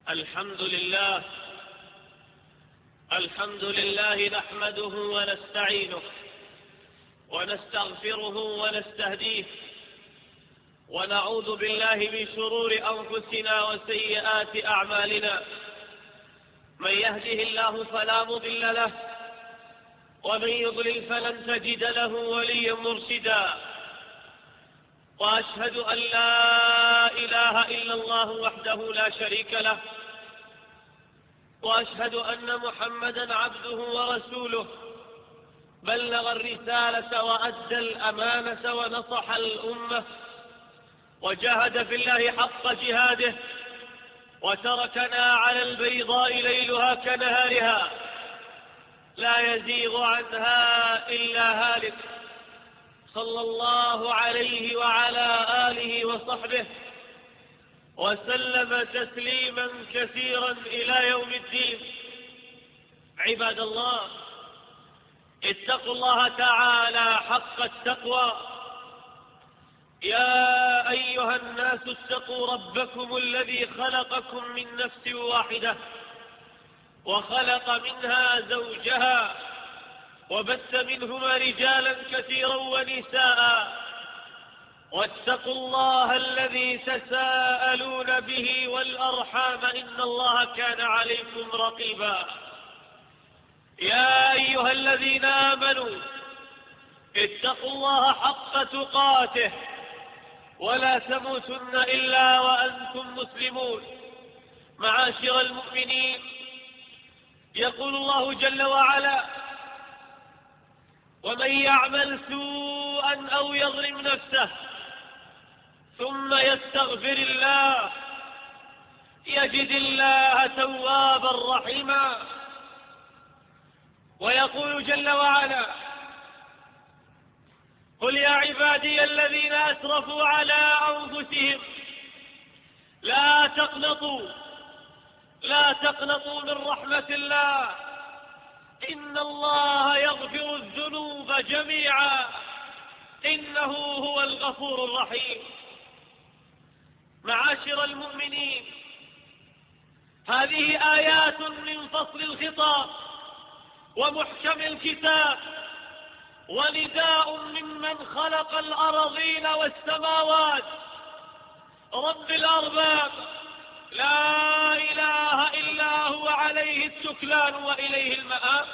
الحمد لله نحمده ونستعينه ونستغفره ونستهديه ونعوذ بالله من شرور أنفسنا وسيئات أعمالنا. من يهده الله فلا مضل له ومن يضلل فلن تجد له وليا مرشدا. وأشهد أن لا إله إلا الله وحده لا شريك له، وأشهد أن محمدا عبده ورسوله، بلغ الرسالة وأدى الأمانة ونصح الأمة وجاهد في الله حق جهاده، وتركنا على البيضاء ليلها كنهارها لا يزيغ عنها إلا هالك، صلى الله عليه وعلى آله وصحبه وسلم تسليما كثيرا إلى يوم الدين. عباد الله، اتقوا الله تعالى حق التقوى. يا أيها الناس اتقوا ربكم الذي خلقكم من نفس واحدة وخلق منها زوجها وبث منهما رجالا كثيرا ونساء، واتقوا الله الذي تساءلون به والأرحام إن الله كان عليكم رقيبا. يا أيها الذين آمنوا اتقوا الله حق تقاته ولا تموتن إلا وأنتم مسلمون. معاشر المؤمنين، يقول الله جل وعلا: ومن يعمل سوءا أو يظلم نفسه ثم يستغفر الله يجد الله توابا رحيما. ويقول جل وعلا: قل يا عبادي الذين أسرفوا على أنفسهم لا تقنطوا من رحمة الله إن الله يغفر الذنوب جميعا إنه هو الغفور الرحيم. معاشر المؤمنين، هذه آيات من فصل الخطاب ومحكم الكتاب، ونداء ممن خلق الأراضين والسماوات، رب الأرباب، لا إله إلا هو، عليه التكلان وإليه المآب.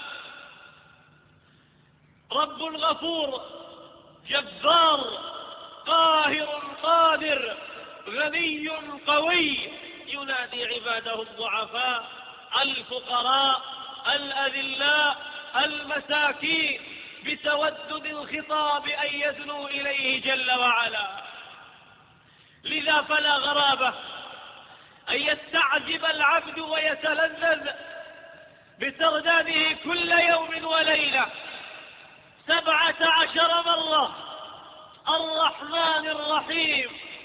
رب غفور جبار قاهر قادر غني قوي، ينادي عباده الضعفاء الفقراء الأذلاء المساكين بتودد الخطاب أن يدنوا إليه جل وعلا. لذا فلا غرابة أن يستعجب العبد ويتلذذ بترداده كل يوم وليلة 17 مرة الرحمن الرحيم،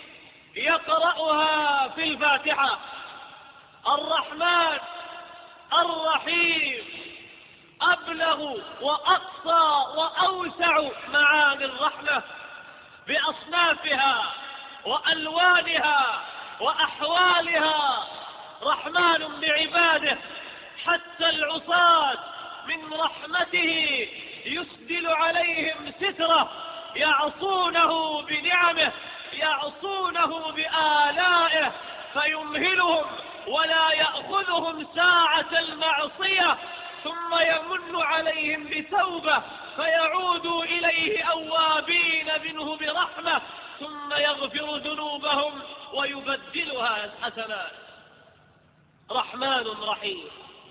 يقرأها في الفاتحة. الرحمن الرحيم أبلغ وأقصى وأوسع معاني الرحمة بأصنافها وألوانها وأحوالها. رحمن بعباده، حتى العصاة من رحمته يسدل عليهم ستره، يعصونه بنعمه، يعصونه بآلائه، فيمهلهم ولا يأخذهم ساعة المعصية، ثم يمن عليهم بتوبة فيعودوا إليه أوابين منه برحمة، ثم يغفر ذنوبهم ويبدلها حسنات. رحمن رحيم.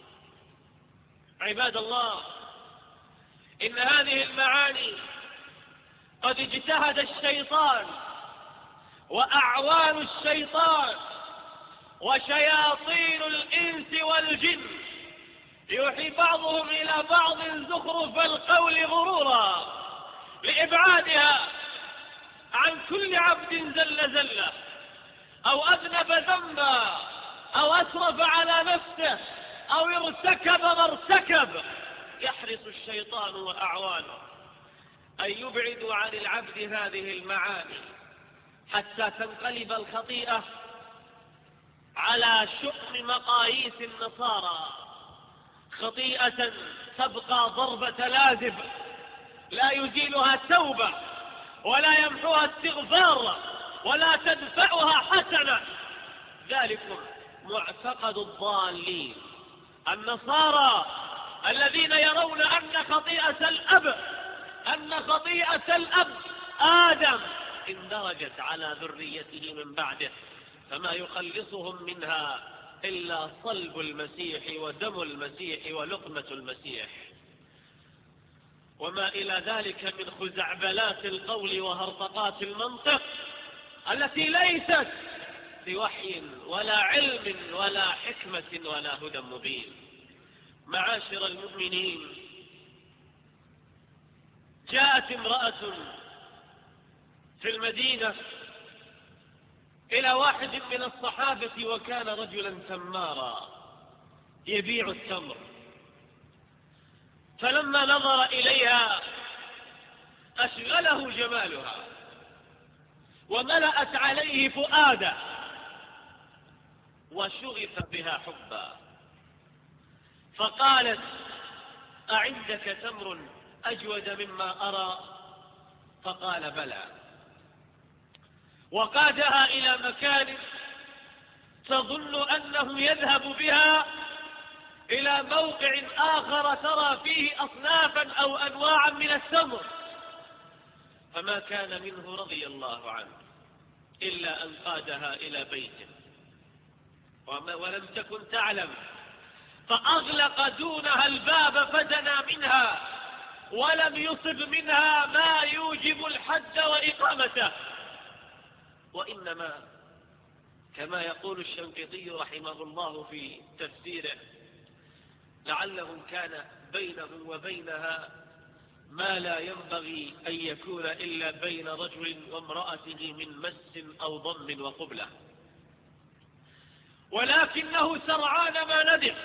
عباد الله، إن هذه المعاني قد اجتهد الشيطان وأعوان الشيطان وشياطين الإنس والجن يوحي بعضهم إلى بعض زخرف القول غرورا لإبعادها عن كل عبد زلة أو أذنب ذنبا أو أسرف على نفسه أو ارتكب ما ارتكب. يحرص الشيطان وأعوانه أن يبعدوا عن العبد هذه المعاني حتى تنقلب الخطيئة على شؤم مقاييس النصارى خطيئة تبقى ضربة لازب لا يزيلها التوبة ولا يمحوها استغفار ولا تدفعها حسنة. ذلكم معتقد الضالين النصارى الذين يرون أن خطيئة الأب آدم اندرجت على ذريته من بعده، فما يخلصهم منها إلا صلب المسيح ودم المسيح ولقمة المسيح وما إلى ذلك من خزعبلات القول وهرطقات المنطق التي ليست بوحي ولا علم ولا حكمة ولا هدى مبين. معاشر المؤمنين، جاءت امرأة في المدينة إلى واحد من الصحابة وكان رجلا تمارا يبيع التمر، فلما نظر إليها أشغله جمالها وملأت عليه فؤاده وشغف بها حبا، فقالت: أعندك تمر أجود مما أرى؟ فقال: بلى. وقادها إلى مكان تظن أنه يذهب بها إلى موقع آخر ترى فيه أصنافا أو أنواعا من التمر، فما كان منه رضي الله عنه إلا أن قادها إلى بيته ولم تكن تعلم، فأغلق دونها الباب فدنا منها ولم يصب منها ما يوجب الحد وإقامته، وإنما كما يقول الشنقيطي رحمه الله في تفسيره: لعله كان بينه وبينها ما لا ينبغي أن يكون إلا بين رجل وامرأته من مس أو ضم وقبلة، ولكنه سرعان ما ندم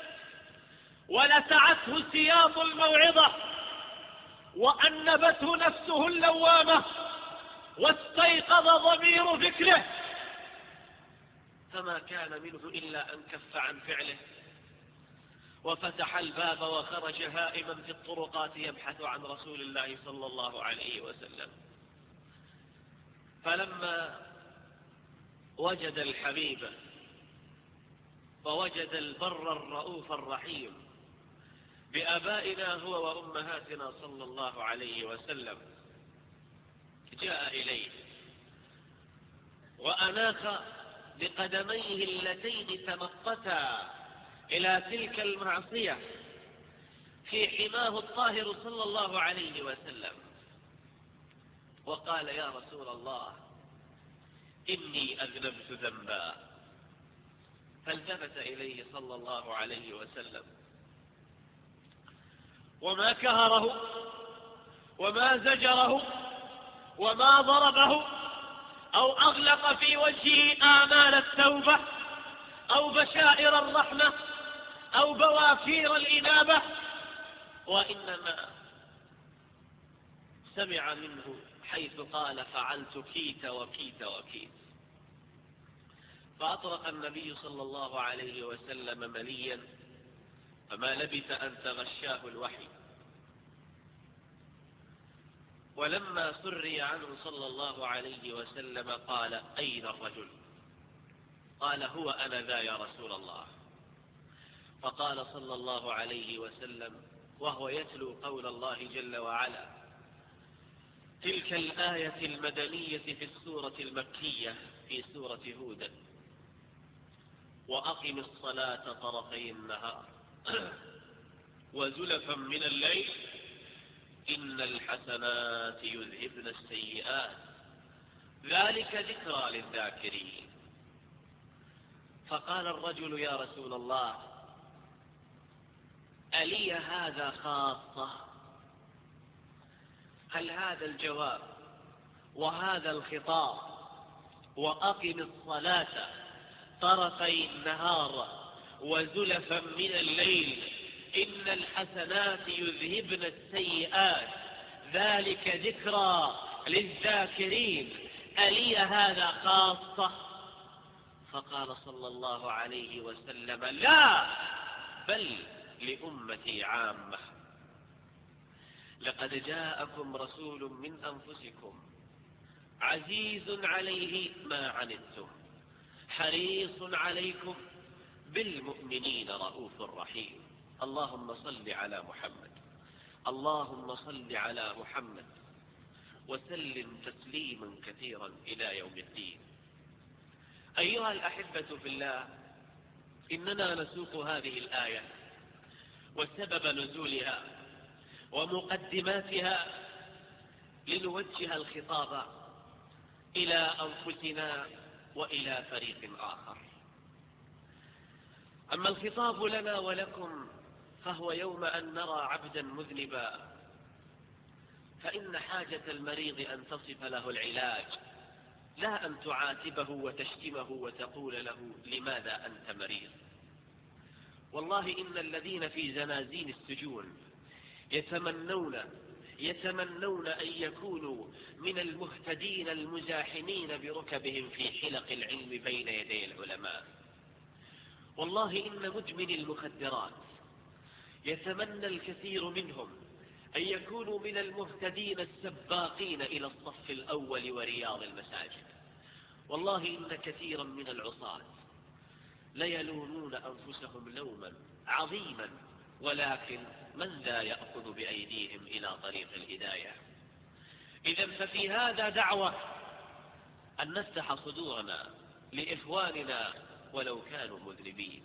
ولسعته سياط الموعظة وأنبته نفسه اللوامة واستيقظ ضمير فكره، فما كان منه إلا أن كف عن فعله وفتح الباب وخرج هائما في الطرقات يبحث عن رسول الله صلى الله عليه وسلم. فلما وجد الحبيب ووجد البر الرؤوف الرحيم بآبائنا هو وأمهاتنا صلى الله عليه وسلم، جاء إليه وأناخ بقدميه اللتين تمطتا إلى تلك المعصية في حماه الطاهر صلى الله عليه وسلم، وقال: يا رسول الله، إني أذنبت ذنبا. فالتفت إليه صلى الله عليه وسلم وما كهره وما زجره وما ضربه أو أغلق في وجهه آمال التوبة أو بشائر الرحمة أو بوافير الإنابة، وإنما سمع منه حيث قال: فعلت كيت وكيت وكيت. فأطرق النبي صلى الله عليه وسلم مليا، فما لبث أن تغشاه الوحي. ولما سري عنه صلى الله عليه وسلم قال: أين الرجل؟ قال: هو أنا ذا يا رسول الله. فقال صلى الله عليه وسلم وهو يتلو قول الله جل وعلا: تلك الآية المدنية في السورة المكية في سورة هود: وأقم الصلاة طرفي النهار وزلفا من الليل إن الحسنات يذهبن السيئات ذلك ذكرى للذاكرين. فقال الرجل: يا رسول الله، ألي هذا خاصة؟ هل هذا الجواب وهذا الخطاب وأقم الصلاة طرفي النهار وزلفا من الليل إن الحسنات يذهبن السيئات ذلك ذكرى للذاكرين، ألي هذا خاصة؟ فقال صلى الله عليه وسلم: لا، بل لأمتي عامة. لقد جاءكم رسول من أنفسكم عزيز عليه ما عنتم حريص عليكم بالمؤمنين رؤوف رحيم. اللهم صل على محمد، اللهم صل على محمد، وسلم تسليما كثيرا إلى يوم الدين. أيها الأحبة في الله، إننا نسوق هذه الآية وسبب نزولها ومقدماتها لنوجه الخطاب إلى أنفسنا وإلى فريق آخر. أما الخطاب لنا ولكم فهو يوم أن نرى عبدا مذنبا، فإن حاجة المريض أن تصف له العلاج، لا أن تعاتبه وتشتمه وتقول له لماذا أنت مريض. والله إن الذين في زنازين السجون يتمنون أن يكونوا من المهتدين المزاحمين بركبهم في حلق العلم بين يدي العلماء. والله إن مدمن المخدرات يتمنى الكثير منهم أن يكونوا من المهتدين السباقين إلى الصف الأول ورياض المساجد. والله إن كثيرا من العصاة ليلومون أنفسهم لوما عظيما، ولكن من ذا يأخذ بأيديهم إلى طريق الهداية؟ إذن ففي هذا دعوة أن نفتح صدورنا لإخواننا ولو كانوا مذنبين.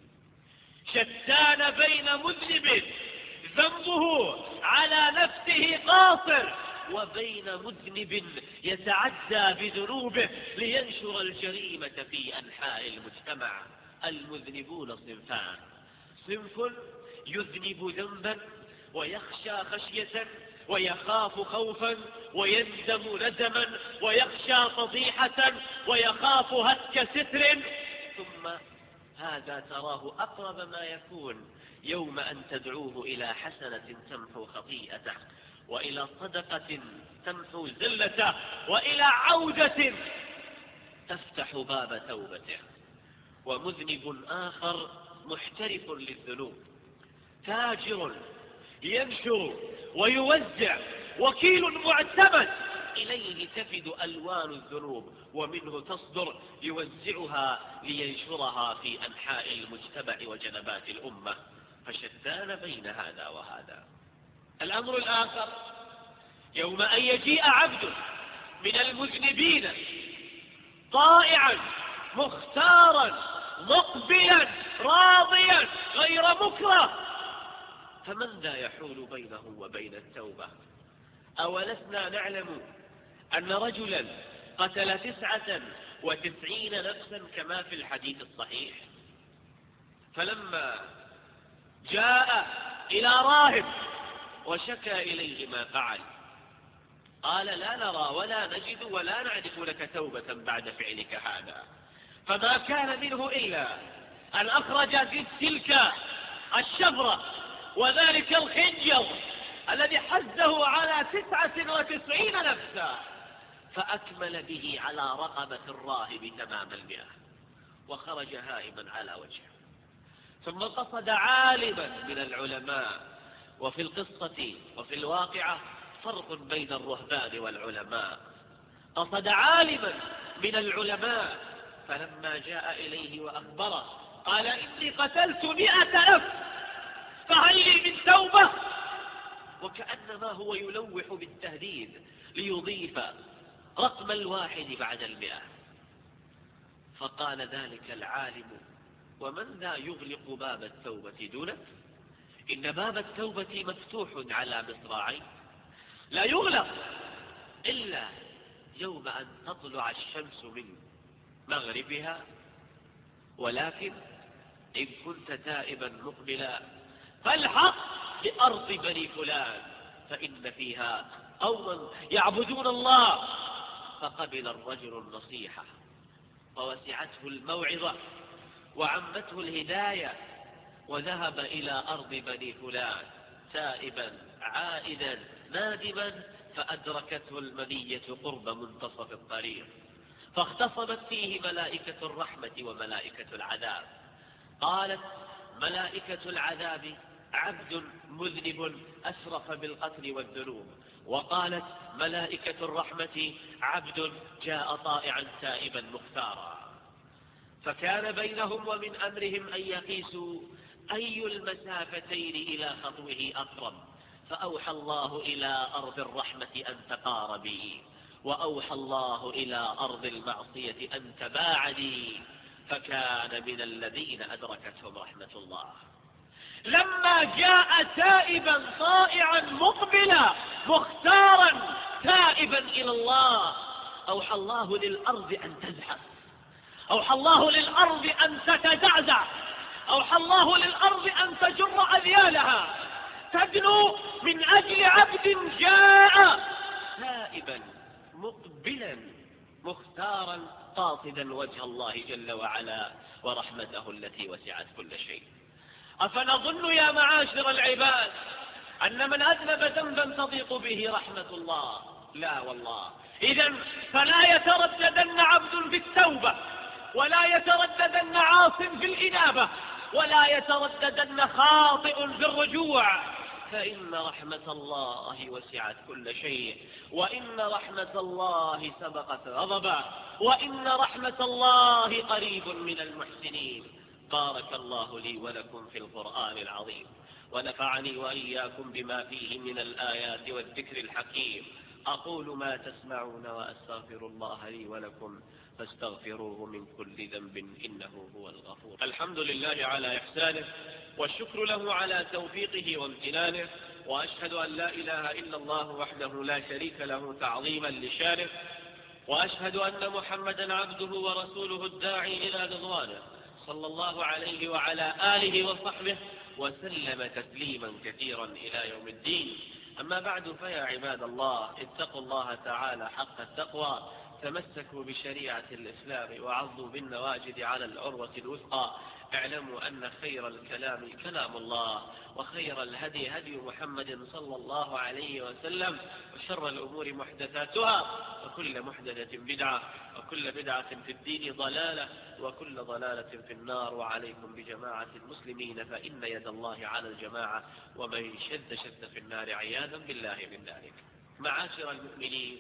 شتان بين مذنب ذنبه على نفسه قاصر وبين مذنب يتعدى بذنوبه لينشر الجريمة في أنحاء المجتمع. المذنبون صنفان: صنف يذنب ذنبا ويخشى خشية ويخاف خوفا ويندم ندما ويخشى فضيحة ويخاف هتك ستر، ثم هذا تراه أقرب ما يكون يوم أن تدعوه إلى حسنة تمحو خطيئته، وإلى صدقة تمحو زلته، وإلى عودة تفتح باب توبته. ومذنب آخر محترف للذنوب، تاجر ينشر ويوزع، وكيل معتمد إليه تفد ألوان الذنوب ومنه تصدر يوزعها لينشرها في أنحاء المجتمع وجنبات الأمة. فشتان بين هذا وهذا. الأمر الآخر يوم أن يجيء عبد من المذنبين طائعا مختارا مقبلا راضيا غير مكره، فمن ذا يحول بينه وبين التوبة؟ أولسنا نعلم أن رجلا قتل 99 نفسا كما في الحديث الصحيح، فلما جاء إلى راهب وشكى إليه ما فعل قال: لا نرى ولا نجد ولا نعرف لك توبة بعد فعلك هذا. فما كان منه إلا أن أخرج تلك الشفرة وذلك الخنجر الذي حزه على 99 نفسا، فأكمل به على رقبة الراهب تمام 100، وخرج هائما على وجهه. ثم قصد عالما من العلماء. وفي القصة وفي الواقعة فرق بين الرهبان والعلماء. قصد عالما من العلماء، فلما جاء إليه وأخبره قال: إني قتلت 100 نفس، فهل لي من توبة؟ وكأنما هو يلوح بالتهديد ليضيف رقم 1 بعد 100. فقال ذلك العالم: ومن ذا يغلق باب التوبة دونه؟ إن باب التوبة مفتوح على مصراعين، لا يغلق إلا يوم أن تطلع الشمس من مغربها. ولكن إن كنت تائبا مقبلا فالحق بأرض بني فلان، فإن فيها قوما يعبدون الله. فقبل الرجل النصيحة ووسعته الموعظة وعمته الهداية، وذهب إلى أرض بني فلان تائبا عائدا نادما، فأدركته المنية قرب منتصف الطريق. فاختصمت فيه ملائكة الرحمة وملائكة العذاب. قالت ملائكة العذاب عبد مذنب أسرف بالقتل والذنوب، وقالت ملائكة الرحمة عبد جاء طائعا تائبا مختارا. فكان بينهم ومن أمرهم أن يقيسوا أي المسافتين إلى خطوه أقرب، فأوحى الله إلى أرض الرحمة أن تقاربي، وأوحى الله إلى أرض المعصية أن تباعدي، فكان من الذين أدركتهم رحمة الله. لما جاء تائبا طائعا مقبلا مختارا تائبا إلى الله، أوحى الله للأرض أن تزحف، أوحى الله للأرض أن تتزعزع، أوحى الله للأرض أن تجر أذيالها، تدنو من أجل عبد جاء تائبا مقبلا مختارا قاصدا وجه الله جل وعلا ورحمته التي وسعت كل شيء. أفنظن يا معاشر العباد أن من أذنب ذنبا تضيق به رحمة الله؟ لا والله. إذن فلا يترددن عبد في التوبة، ولا يترددن عاص في الإنابة، ولا يترددن خاطئ في الرجوع، فإن رحمة الله وسعت كل شيء، وإن رحمة الله سبقت غضبه، وإن رحمة الله قريب من المحسنين. بارك الله لي ولكم في القرآن العظيم، ونفعني وإياكم بما فيه من الآيات والذكر الحكيم. أقول ما تسمعون وأستغفر الله لي ولكم فاستغفروه من كل ذنب إنه هو الغفور. الحمد لله على إحسانه، والشكر له على توفيقه وامتنانه، وأشهد أن لا إله إلا الله وحده لا شريك له تعظيما لشانه، وأشهد أن محمدا عبده ورسوله الداعي إلى رضوانه، صلى الله عليه وعلى آله وصحبه وسلم تسليما كثيرا إلى يوم الدين. أما بعد، فيا عباد الله، اتقوا الله تعالى حق التقوى، تمسكوا بشريعة الإسلام وعضوا بالنواجذ على العروة الوثقى. اعلموا أن خير الكلام كلام الله، وخير الهدي هدي محمد صلى الله عليه وسلم، وشر الأمور محدثاتها، وكل محدثة بدعة، وكل بدعة في الدين ضلالة، وكل ضلالة في النار. وعليكم بجماعة المسلمين، فإن يد الله على الجماعة، ومن شد في النار عياذا بالله من ذلك. معاشر المؤمنين،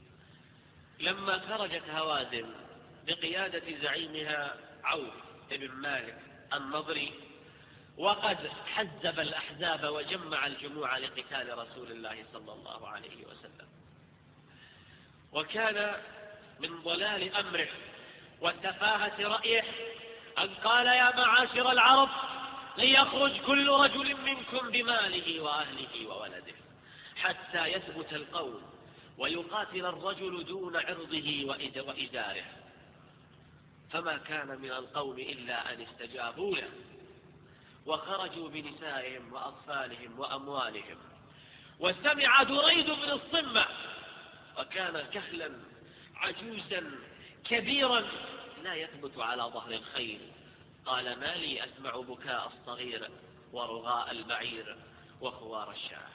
لما خرجت هوازن بقيادة زعيمها عوف بن مالك النضري، وقد حزب الأحزاب وجمع الجموع لقتال رسول الله صلى الله عليه وسلم، وكان من ضلال أمره وتفاهة رأيه أن قال يا معاشر العرب ليخرج كل رجل منكم بماله وأهله وولده حتى يثبت القول ويقاتل الرجل دون عرضه وإزاره. فما كان من القوم إلا أن استجابوا له، وخرجوا بنسائهم وأطفالهم وأموالهم. وسمع دريد بن الصمة، وكان كهلا عجوزا كبيرا لا يثبت على ظهر الخيل، قال ما لي أسمع بكاء الصغير ورغاء البعير وخوار الشاه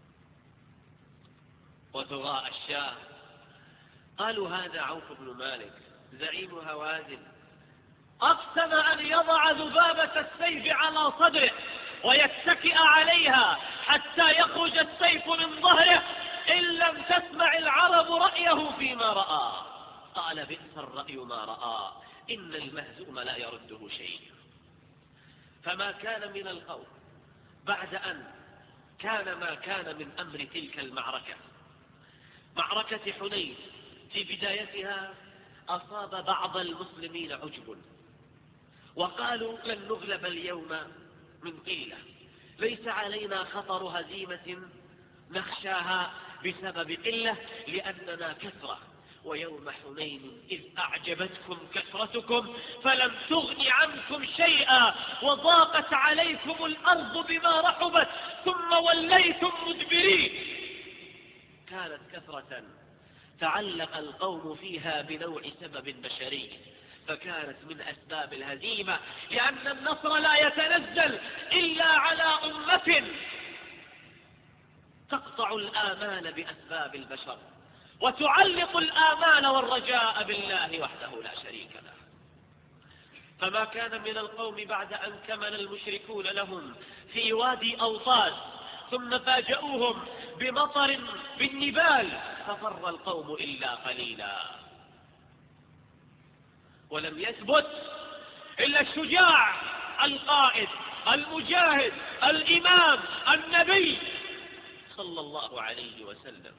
وثغاء الشاه. قالوا هذا عوف بن مالك زعيم هوازن، أقسم أن يضع ذبابة السيف على صدره ويتكئ عليها حتى يخرج السيف من ظهره إن لم تسمع العرب رأيه فيما رأى. قال بئس الرأي ما رأى، إن المهزوم لا يرده شيء. فما كان من القول بعد أن كان ما كان من أمر تلك المعركة، معركة حنين، في بدايتها أصاب بعض المسلمين عجب، وقالوا لن نغلب اليوم من قلة، ليس علينا خطر هزيمة نخشاها بسبب قلة، لأننا كثرة. ويوم حنين إذ أعجبتكم كثرتكم فلم تغن عنكم شيئا وضاقت عليكم الأرض بما رحبت ثم وليتم مدبرين. كانت كثرة تعلق القوم فيها بنوع سبب بشري، فكانت من أسباب الهزيمة، لأن النصر لا يتنزل إلا على أمة تقطع الآمال بأسباب البشر، وتعلق الآمال والرجاء بالله وحده لا شريك له. فما كان من القوم بعد أن كمن المشركون لهم في وادي أوطاس ثم فاجأوهم بمطر بالنبال ففر القوم إلا قليلا. ولم يثبت إلا الشجاع القائد المجاهد الإمام النبي صلى الله عليه وسلم،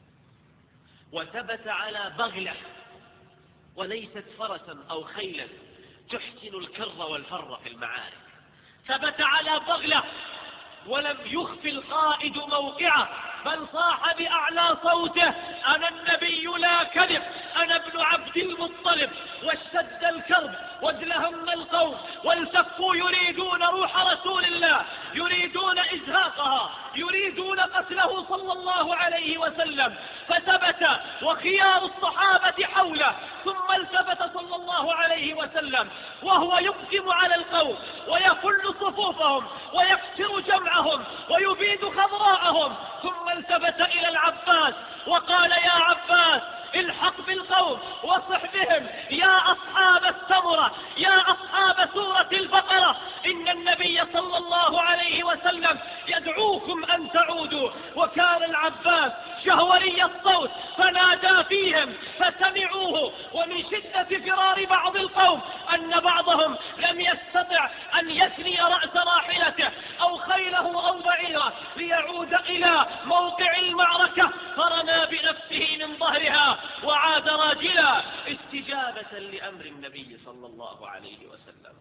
وثبت على بغلة وليست فرسا أو خيلا تحسن الكر والفر في المعارك، ثبت على بغلة ولم يخف القائد موقعه، بل صاح بأعلى صوته: أنا النبي لا كذب، أنا ابن عبد المطلب. واشتد الكرب وازلهم القوم والتفوا يريدون روح رسول الله، يريدون إزهاقها، يريدون قتله صلى الله عليه وسلم. فثبت وخيار الصحابة حوله، ثم التفت صلى الله عليه وسلم وهو يقدم على القوم ويفل صفوفهم ويكسر جمعهم ويبيد خضراءهم، ثم التفت إلى العباس وقال: يا عباس الحق بالقوم واصح بهم يا أصحاب السمرة، يا أصحاب سورة البقرة، إن النبي صلى الله عليه وسلم يدعوكم أن تعودوا. وكان العباس شهوري الصوت فنادى فيهم فسمعوه. ومن شدة فرار بعض القوم أن بعضهم لم يستطع أن يثني رأس راحلته أو خيله أو بعيره ليعود إلى موقع المعركة، فرمى بنفسه من ظهرها وعاد راجلا استجابة لأمر النبي صلى الله عليه وسلم.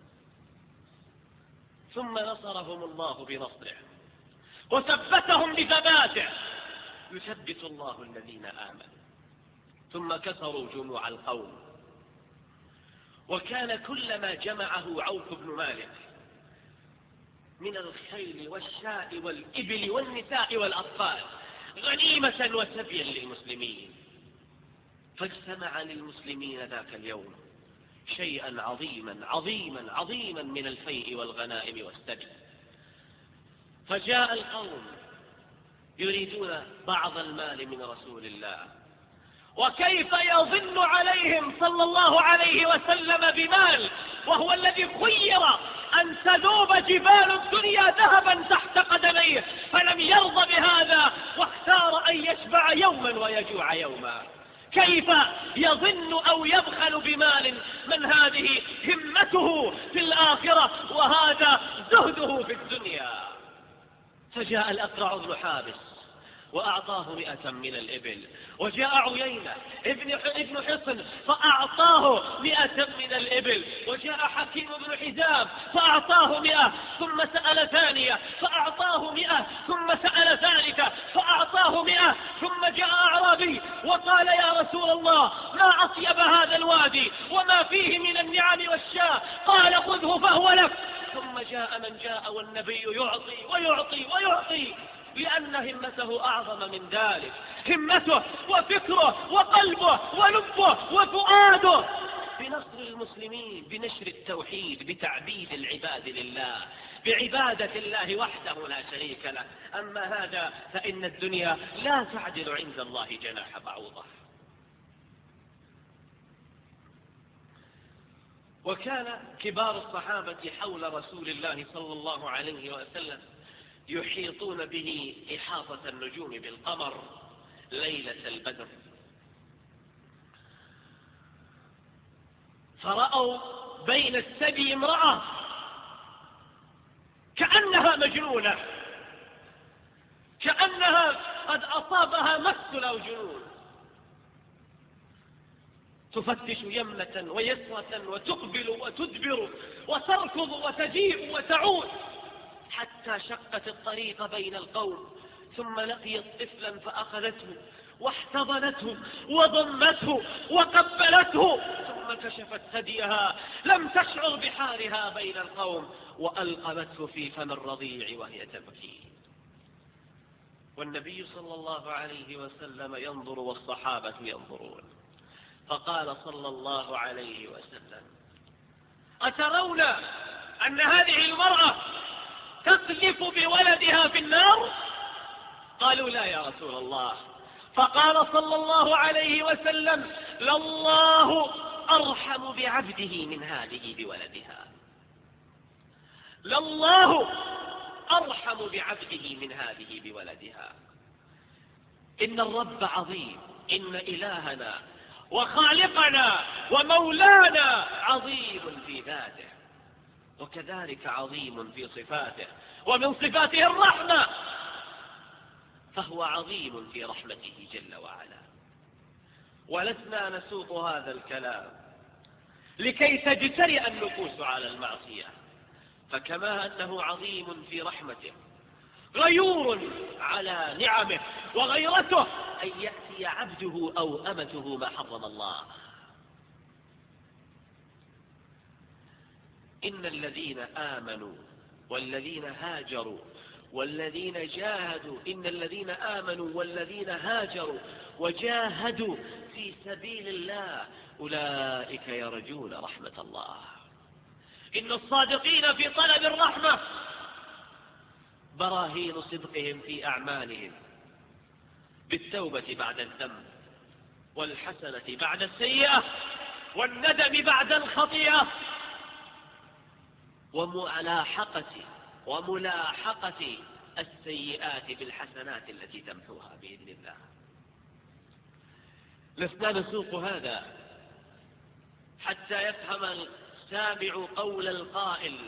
ثم نصرهم الله بنصره وثبتهم بثباته، يثبت الله الذين آمنوا. ثم كسروا جموع القوم، وكان كلما جمعه عوف بن مالك من الخيل والشاء والإبل والنساء والأطفال غنيمة وسبيا للمسلمين، فاجتمع للمسلمين ذاك اليوم شيئا عظيما عظيما عظيما من الفيء والغنائم والسبي. فجاء القوم يريدون بعض المال من رسول الله، وكيف يظن عليهم صلى الله عليه وسلم بمال وهو الذي خير أن تذوب جبال الدنيا ذهبا تحت قدميه، فلم يرضى بهذا واختار أن يشبع يوما ويجوع يوما. كيف يظن أو يبخل بمال من هذه همته في الآخرة وهذا زهده في الدنيا؟ فجاء الأقرع بن حابس وأعطاه 100 من الإبل، وجاء عيينة ابن حصن فأعطاه 100 من الإبل، وجاء حكيم بن حزام فأعطاه 100، ثم سأل ثانية فأعطاه 100، ثم سأل ثالثة فأعطاه 100، ثم جاء أعرابي وقال: يا رسول الله ما أطيب هذا الوادي وما فيه من النعم والشاء، قال: خذه فهو لك. ثم جاء من جاء والنبي يعطي ويعطي ويعطي، لأن همته أعظم من ذلك، همته وفكره وقلبه ولبه وفؤاده بنصر المسلمين، بنشر التوحيد، بتعبيد العباد لله، بعبادة الله وحده لا شريك له. أما هذا فإن الدنيا لا تعدل عند الله جناح بعوضة. وكان كبار الصحابة حول رسول الله صلى الله عليه وسلم يحيطون به إحاطة النجوم بالقمر ليلة البدر، فرأوا بين السبي امرأة كأنها مجنونة، كأنها قد أصابها مس أو جنون، تفتش يمنة ويسرة وتقبل وتدبر وتركض وتجيء وتعود، حتى شقت الطريق بين القوم، ثم لقيت طفلا فأخذته واحتضنته وضمته وقبلته، ثم كشفت ثديها، لم تشعر بحالها بين القوم، وألقمته في فم الرضيع وهي تبكي. والنبي صلى الله عليه وسلم ينظر والصحابة ينظرون، فقال صلى الله عليه وسلم: أترون أن هذه المرأة تقذف بولدها في النار؟ قالوا: لا يا رسول الله. فقال صلى الله عليه وسلم: لله أرحم بعبده من هذه بولدها، لله أرحم بعبده من هذه بولدها. إن الرب عظيم، إن إلهنا وخالقنا ومولانا عظيم في ذاته، وكذلك عظيم في صفاته، ومن صفاته الرحمة، فهو عظيم في رحمته جل وعلا. ولسنا نسوق هذا الكلام لكي تجترئ النفوس على المعصية، فكما أنه عظيم في رحمته غيور على نعمه وغيرته أن يأتي عبده أو أمته ما حرم الله. إن الذين آمنوا والذين هاجروا والذين جاهدوا، إن الذين آمنوا والذين هاجروا وجاهدوا في سبيل الله أولئك يرجون رحمة الله. إن الصادقين في طلب الرحمة براهين صدقهم في أعمالهم بالتوبة بعد الذنب، والحسنة بعد السيئة، والندم بعد الخطيئة، وملاحقة السيئات بالحسنات التي تمحوها بإذن الله. لسنا نسوق هذا حتى يفهم السامع قول القائل: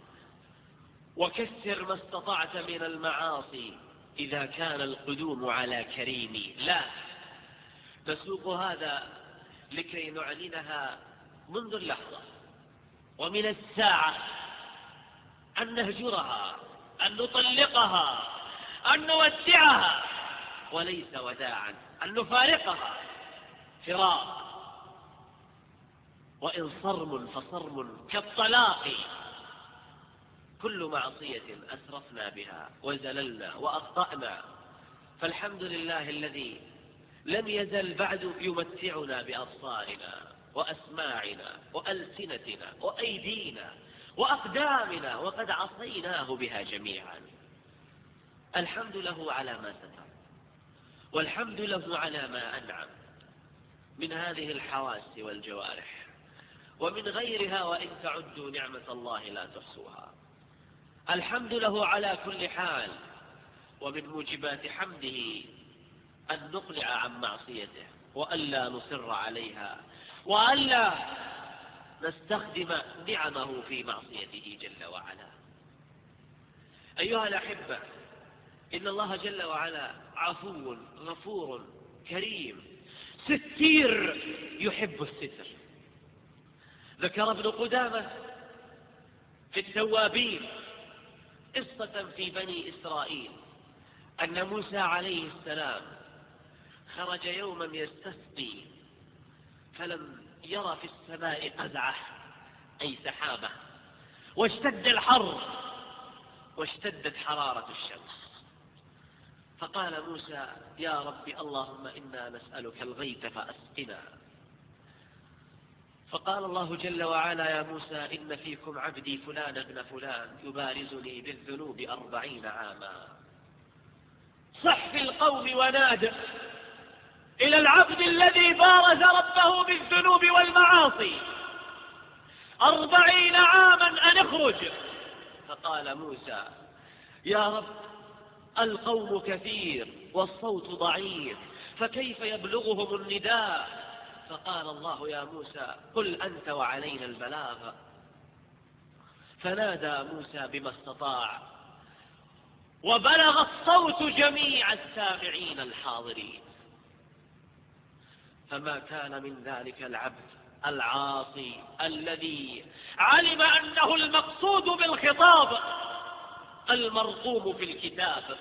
وكسر ما استطعت من المعاصي إذا كان القدوم على كريم. لا، نسوق هذا لكي نعلنها منذ اللحظة ومن الساعة، أن نهجرها، أن نطلقها، أن نودعها، وليس وداعا، أن نفارقها فراق. وإن صرم فصرم كالطلاق. كل معصية أسرفنا بها وزللنا وأخطأنا، فالحمد لله الذي لم يزل بعد يمتعنا بأبصارنا وأسماعنا وألسنتنا وأيدينا وأقدامنا، وقد عصيناه بها جميعا. الحمد له على ما ستر، والحمد له على ما أنعم من هذه الحواس والجوارح ومن غيرها، وإن تعدوا نعمة الله لا تحصوها. الحمد له على كل حال. ومن موجبات حمده أن نقلع عن معصيته، وألا نصر عليها، وألا نستخدم نعمه في معصيته جل وعلا. أيها الأحبة، إن الله جل وعلا عفو غفور كريم ستير يحب الستر. ذكر ابن قدامة في التوابين قصة في بني إسرائيل أن موسى عليه السلام خرج يوما يستسقي، فلم يرى في السماء قزعة أي سحابة، واشتد الحر واشتدت حرارة الشمس، فقال موسى: يا رب اللهم إنا نسألك الغيث فأسقنا. فقال الله جل وعلا: يا موسى إن فيكم عبدي فلان ابن فلان يبارزني بالذنوب 40 عاما. صح في القوم ونادى إلى العبد الذي بارز ربه بالذنوب والمعاصي 40 عاما أن اخرج. فقال موسى: يا رب القوم كثير والصوت ضعيف، فكيف يبلغهم النداء؟ فقال الله: يا موسى قل أنت وعلينا البلاغ. فنادى موسى بما استطاع، وبلغ الصوت جميع السامعين الحاضرين. فما كان من ذلك العبد العاصي الذي علم أنه المقصود بالخطاب المرقوم في الكتاب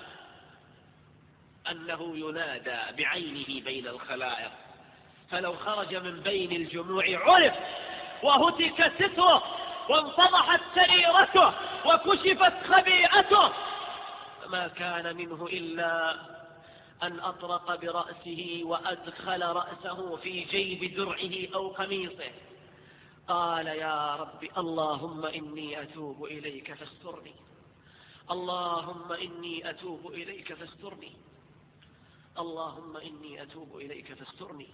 أنه ينادى بعينه بين الخلائق، فلو خرج من بين الجموع عرف وهتك ستره وانفضحت سريرته وكشفت خبيئته، فما كان منه إلا أن أطرق برأسه وأدخل رأسه في جيب درعه أو قميصه، قال: يا رب اللهم إني أتوب إليك فاسترني، اللهم إني أتوب إليك فاسترني. اللهم إني أتوب إليك فاسترني.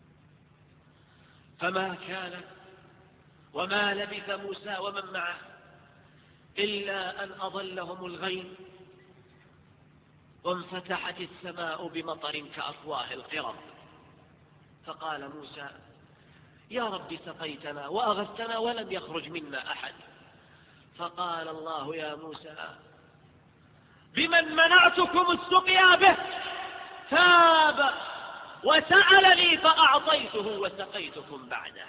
فما كان وما لبث موسى ومن معه إلا أن أظلهم الغيم وانفتحت السماء بمطر كأفواه القرب. فقال موسى: يا رب سقيتنا وأغثتنا ولم يخرج منا أحد. فقال الله: يا موسى بمن منعتكم السقيا به تاب وسأل لي فأعطيته وسقيتكم بعده.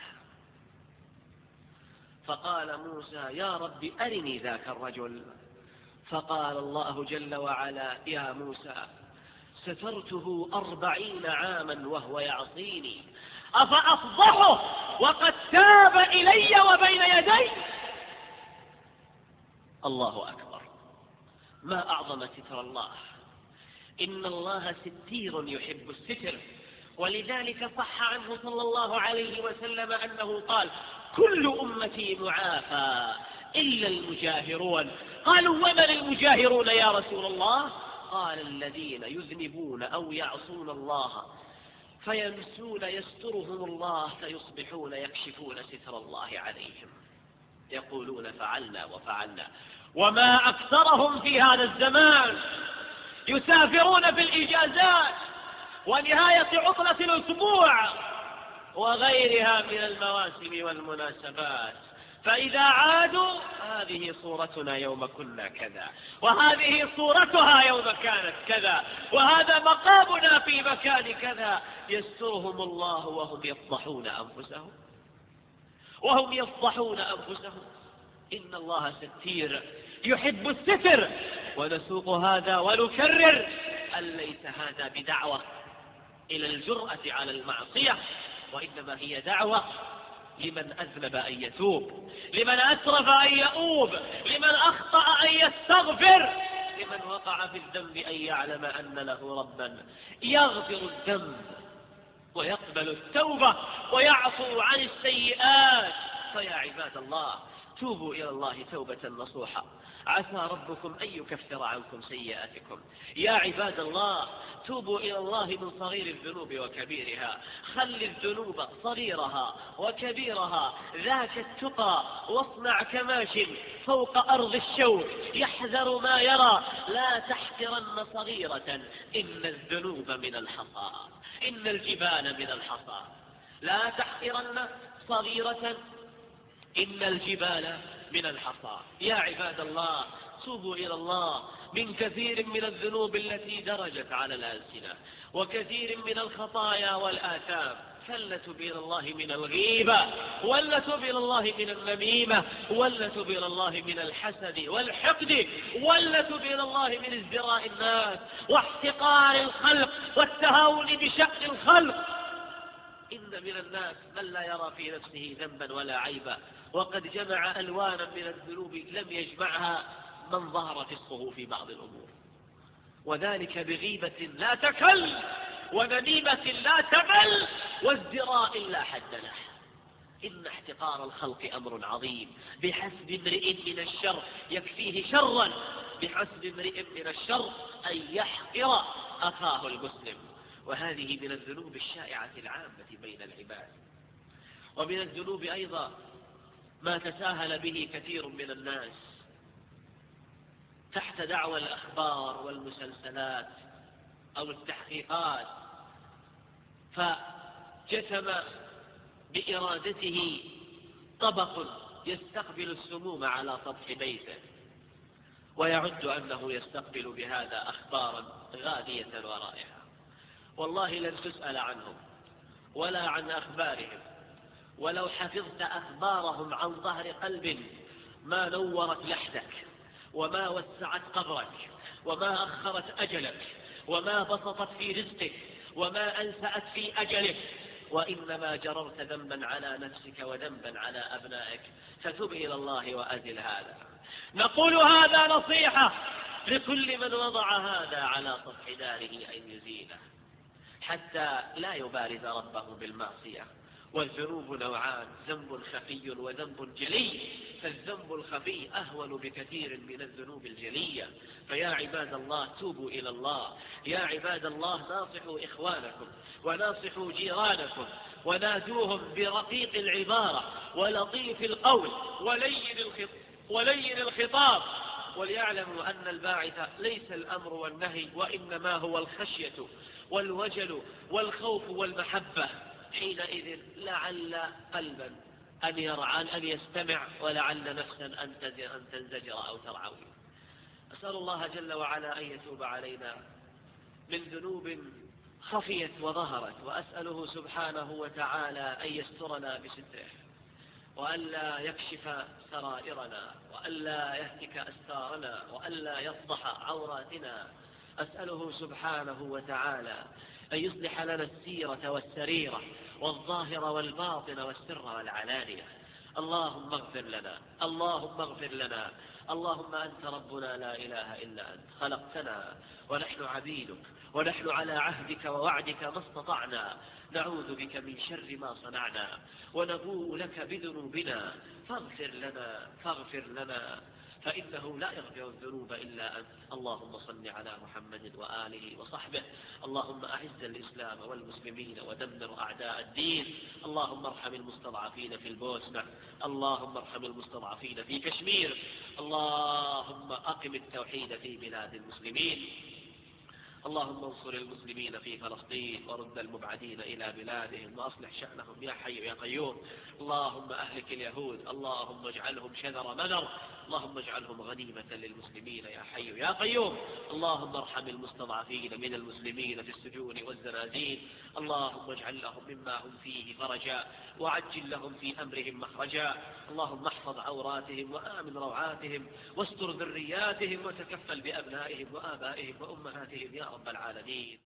فقال موسى: يا رب أرني ذاك الرجل. فقال الله جل وعلا: يا موسى سترته 40 عاما وهو يعصيني، أفأفضحه وقد تاب إلي وبين يدي؟ الله أكبر، ما أعظم ستر الله. إن الله ستير يحب الستر، ولذلك صح عنه صلى الله عليه وسلم أنه قال: كل أمتي معافى إلا المجاهرون. قالوا: ومن المجاهرون يا رسول الله؟ قال: الذين يذنبون أو يعصون الله فيمسون يسترهم الله فيصبحون يكشفون ستر الله عليهم، يقولون فعلنا وفعلنا. وما أكثرهم في هذا الزمان يسافرون بالإجازات ونهاية عطلة الأسبوع وغيرها من المواسم والمناسبات، فإذا عادوا: هذه صورتنا يوم كنا كذا، وهذه صورتها يوم كانت كذا، وهذا مقامنا في مكان كذا. يسترهم الله وهم يفضحون أنفسهم. إن الله ستير يحب الستر. ونسوق هذا ونكرر أن ليس هذا بدعوة إلى الجرأة على المعصية، وإنما هي دعوة لمن أذنب أن يتوب، لمن أسرف أن يؤوب، لمن أخطأ أن يستغفر، لمن وقع في الذنب أن يعلم أن له ربا يغفر الذنب ويقبل التوبة ويعفو عن السيئات. فيا عباد الله توبوا إلى الله توبة نصوحة، عسى ربكم أن يكفر عنكم سيئاتكم. يا عباد الله توبوا إلى الله من صغير الذنوب وكبيرها. خل الذنوب صغيرها وكبيرها ذاك التقى، واصنع كماش فوق أرض الشوك يحذر ما يرى. لا تحقرن صغيرة إن الذنوب من الحصى، إن الجبال من الحصى. لا تحقرن صغيرة إن الجبال من الحصى. يا عباد الله توبوا إلى الله من كثير من الذنوب التي درجت على الألسنة، وكثير من الخطايا والآثام. فلنتب إلى الله من الغيبة، ولنتب إلى الله من النميمة، ولنتب إلى الله من الحسد والحقد، ولنتب إلى الله من ازدراء الناس واحتقار الخلق والتهاون بشأن الخلق. إن من الناس من لا يرى في نفسه ذنبا ولا عيبا، وقد جمع ألوانا من الذنوب لم يجمعها من ظهر فسقه في بعض الأمور، وذلك بغيبة لا تكل، ونميمة لا تمل، وازدراء لا حد له. إن احتقار الخلق أمر عظيم. بحسب امرئ من الشر يكفيه شرا، بحسب امرئ من الشر أن يحقر أخاه المسلم. وهذه من الذنوب الشائعة العامة بين العباد. ومن الذنوب أيضا ما تساهل به كثير من الناس تحت دعوى الأخبار والمسلسلات أو التحقيقات، فجثم بإرادته طبق يستقبل السموم على سطح بيته، ويعد أنه يستقبل بهذا أخبارا غادية ورائعة. والله لن تسأل عنهم ولا عن أخبارهم، ولو حفظت أخبارهم عن ظهر قلب ما نورت لحدك، وما وسعت قبرك، وما أخرت أجلك، وما بسطت في رزقك، وما أنسأت في أجلك، وإنما جررت ذنبا على نفسك وذنبا على أبنائك. فتب إلى الله وأزل هذا. نقول هذا نصيحة لكل من وضع هذا على سطح داره أن يزيله، حتى لا يبارز ربه بالمعصية والذنوب نوعان: ذنب خفي وذنب جلي، فالذنب الخفي أهون بكثير من الذنوب الجلية. فيا عباد الله توبوا إلى الله، يا عباد الله ناصحوا إخوانكم وناصحوا جيرانكم ونادوهم برقيق العبارة ولطيف القول ولين الخطاب، وليعلموا أن الباعث ليس الأمر والنهي، وإنما هو الخشية والوجل والخوف والمحبة. حينئذ لعل قلبا أن يرعى أن يستمع، ولعل نفسا أن تنزجر أو ترعوي. أسأل الله جل وعلا أن يتوب علينا من ذنوب خفيت وظهرت، وأسأله سبحانه وتعالى أن يسترنا بستره، وألا يكشف سرائرنا، وألا يهتك أستارنا، وألا يفضح عوراتنا. أسأله سبحانه وتعالى أن يصلح لنا السيرة والسريرة والظاهر والباطن والسر والعلانية. اللهم اغفر لنا، اللهم اغفر لنا. اللهم أنت ربنا لا إله إلا أنت، خلقتنا ونحن عبيدك، ونحن على عهدك ووعدك ما استطعنا، نعوذ بك من شر ما صنعنا، ونبوء لك بذنوبنا، فاغفر لنا فإنه لا يغفر الذنوب إلا أنت. اللهم صل على محمد وآله وصحبه. اللهم أعز الإسلام والمسلمين ودمر أعداء الدين. اللهم ارحم المستضعفين في البوسنة، اللهم ارحم المستضعفين في كشمير، اللهم أقم التوحيد في بلاد المسلمين. اللهم انصر المسلمين في فلسطين ورد المبعدين إلى بلادهم وأصلح شأنهم يا حي يا قيوم. اللهم أهلك اليهود، اللهم اجعلهم شذر مذر، اللهم اجعلهم غنيمة للمسلمين يا حي يا قيوم. اللهم ارحم المستضعفين من المسلمين في السجون والزنازين، اللهم اجعل لهم مما هم فيه فرجا، وعجل لهم في أمرهم مخرجا. اللهم احفظ عوراتهم وآمن روعاتهم، واستر ذرياتهم، وتكفل بأبنائهم وآبائهم وأمهاتهم يا رب العالمين.